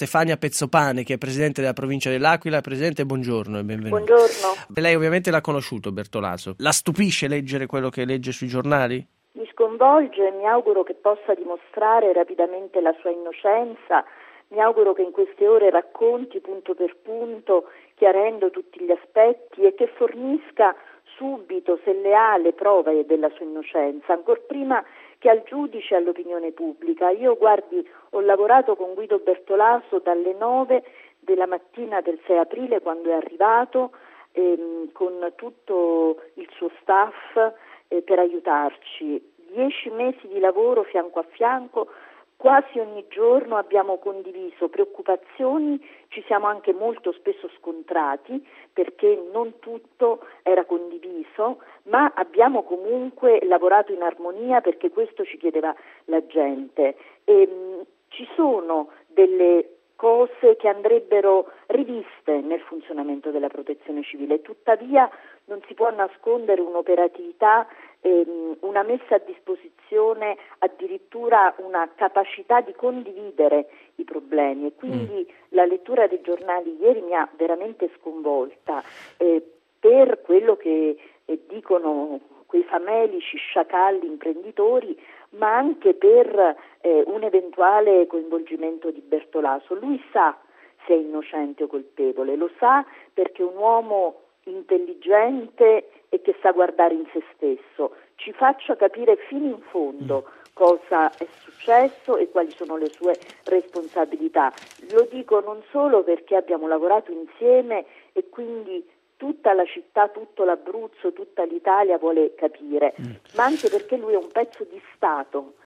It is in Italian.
Stefania Pezzopane, che è presidente della provincia dell'Aquila. Presidente, buongiorno e benvenuto. Buongiorno. Lei ovviamente l'ha conosciuto Bertolaso. La stupisce leggere quello che legge sui giornali? Mi sconvolge e mi auguro che possa dimostrare rapidamente la sua innocenza. Mi auguro che in queste ore racconti punto per punto, chiarendo tutti gli aspetti, e che fornisca subito, se leale, prove della sua innocenza, ancor prima che al giudice e all'opinione pubblica. Io, guardi, ho lavorato con Guido Bertolaso dalle 9 della mattina del 6 aprile, quando è arrivato, con tutto il suo staff per aiutarci. 10 mesi di lavoro fianco a fianco. Quasi ogni giorno abbiamo condiviso preoccupazioni, ci siamo anche molto spesso scontrati perché non tutto era condiviso, ma abbiamo comunque lavorato in armonia perché questo ci chiedeva la gente. Ci sono delle cose che andrebbero riviste nel funzionamento della protezione civile, tuttavia non si può nascondere un'operatività, una messa a disposizione, addirittura una capacità di condividere i problemi, e quindi la lettura dei giornali ieri mi ha veramente sconvolta per quello che dicono quei famelici sciacalli imprenditori, ma anche per un eventuale coinvolgimento di Bertolaso. Lui sa se è innocente o colpevole, lo sa perché è un uomo intelligente e che sa guardare in se stesso. Ci faccia capire fino in fondo cosa è successo e quali sono le sue responsabilità. Lo dico non solo perché abbiamo lavorato insieme e quindi tutta la città, tutto l'Abruzzo, tutta l'Italia vuole capire, ma anche perché lui è un pezzo di Stato